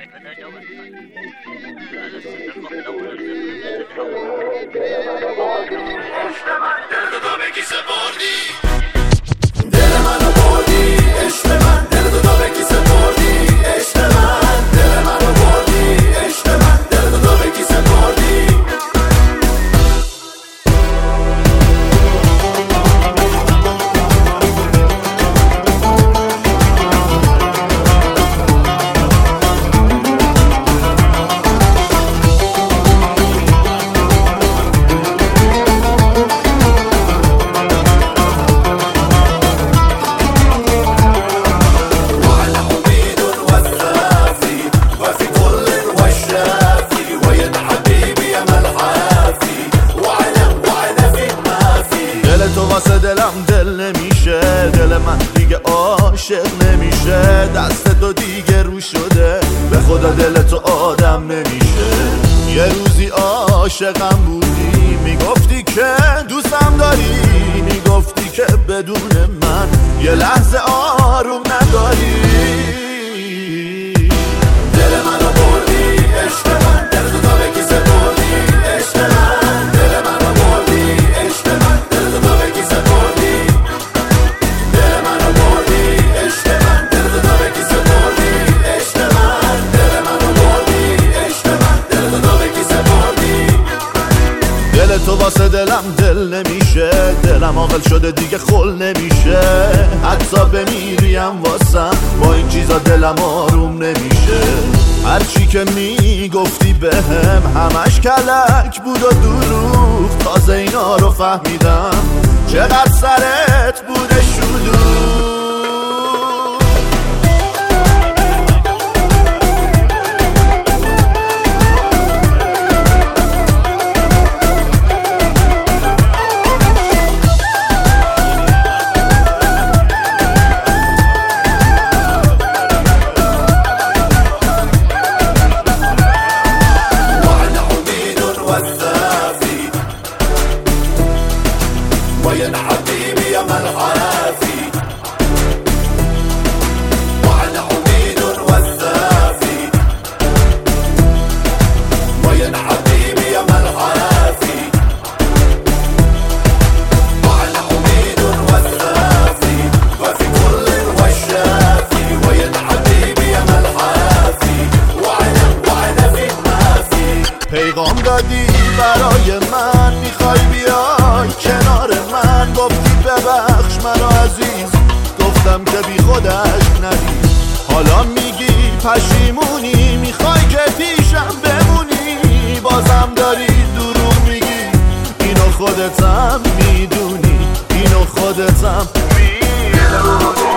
واسه دلم دل نمیشه، دل من دیگه عاشق نمیشه، دست تو دیگه رو شده، به خدا دل تو آدم نمیشه. یه روزی عاشقم بودی، میگفتی که دوستم داری، میگفتی که بدون من یه لحظه آروم نداری. دل منو بردی عشق من، دل تو تا به کی سپردی عشق من، دل منو بردی عشق من، دل تو تا به کی سپردی، دل منو بردی عشق من، دل تو تا به کی سپردی عشق من، دل منو بردی عشق من، دل تو تا به کی سپردی. دل تو واسه دلم دل نمیشه، دلم عاقل شده دیگه خل نمیشه، حتی بمیریم واسم با این چیزا دلم آروم نمیشه. هرچی که میگفتی بهم همش کلک بود و دروغ، تازه اینا رو فهمیدم چقدر سرت بوده شلوغ. وين حبيبي يا ملحافي، وأنا عميد والثافي، وين حبيبي يا ملحافي، وأنا عميد والثافي، وفي كل والشافي، وين حبيبي يا ملحافي، وأنا في المافي. پیغام دادی برای من، میخوای بیای کنار من، گفتی ببخش منو عزیز، گفتم که بی خودش ندید، حالا میگی پشیمونی، میخوای که پیشم بمونی، بازم داری دروغ میگی، اینو خودتم میدونی، اینو خودتم میدونی.